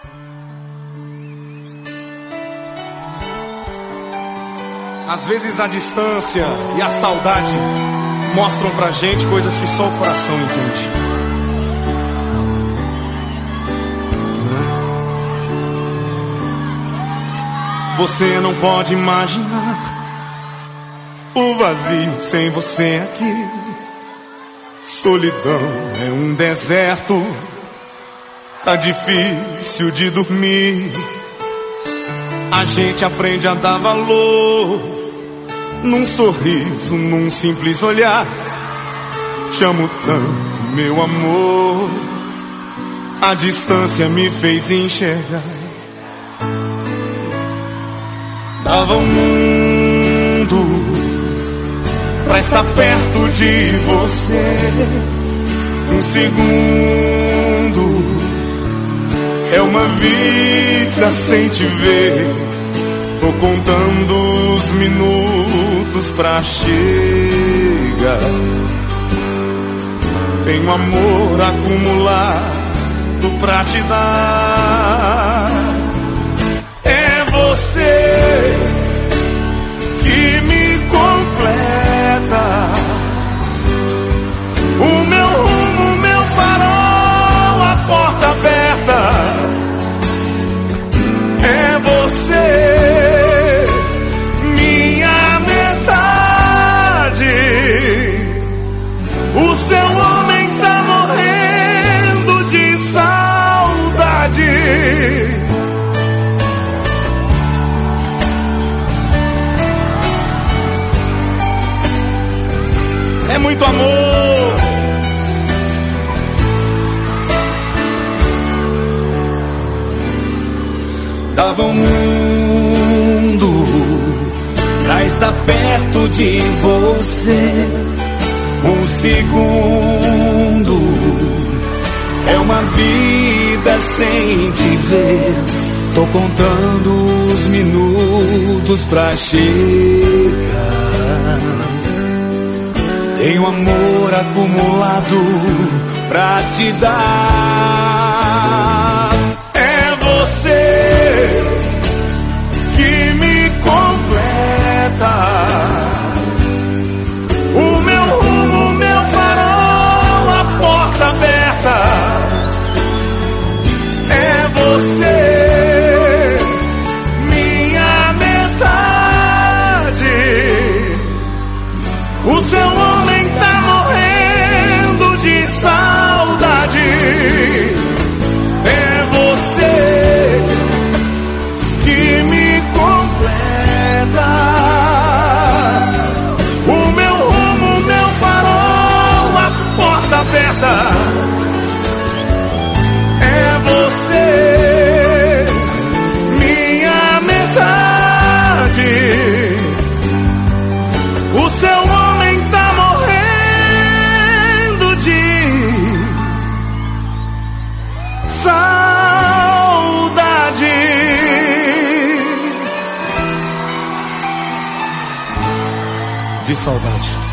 Às vezes a distância e a saudade mostram pra gente coisas que só o coração entende. Você não pode imaginar o vazio sem você aqui. Solidão é um deserto, tá difícil de dormir. A gente aprende a dar valor num sorriso, num simples olhar. Te amo tanto, meu amor, a distância me fez enxergar. Dava o mundo pra estar perto de você. Um segundo é uma vida sem te ver. Tô contando os minutos pra chegar. Tenho amor acumulado pra te dar. É você que me completa. O meu rumo, o meu farol, a porta aberta. É você, minha metade. O seu homem tá morrendo de saudade. É muito amor. Dava o mundo pra estar perto de você. Um segundo é uma vida sem te ver. Tô contando os minutos pra chegar. Tenho amor acumulado pra te dar. É você que me completa. O meu rumo, o meu farol, a porta aberta. É você, minha metade. O seu homem tá morrendo de saudade. É você que me completa. O meu rumo, o meu farol, a porta aberta. É você, minha metade. O seu homem tá morrendo de saudade. De saudade.